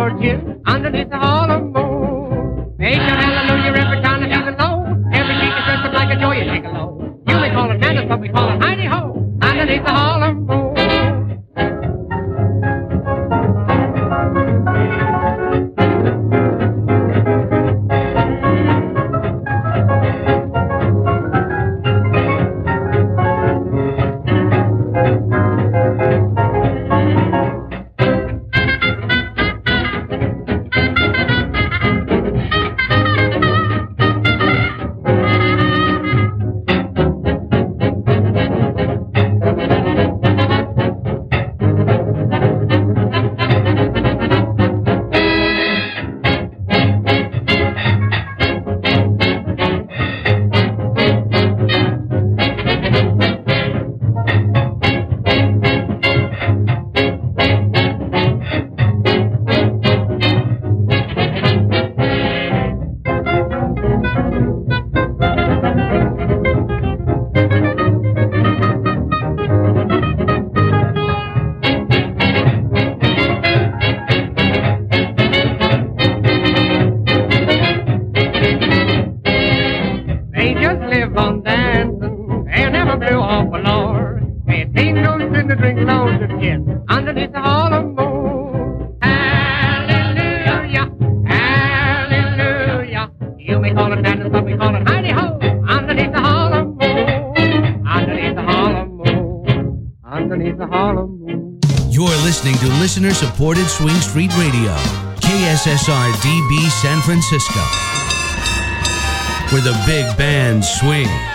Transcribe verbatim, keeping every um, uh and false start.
Lord, yes, underneath the Harlem moon. They shout hallelujah every time they're feeling low. Every cheek is dressed up like a joy, you take a low. You may call it madness, but we call it hidey-ho, underneath the Harlem moon. Listener-supported Swing Street Radio, K S S R D B San Francisco, where the big bands swing.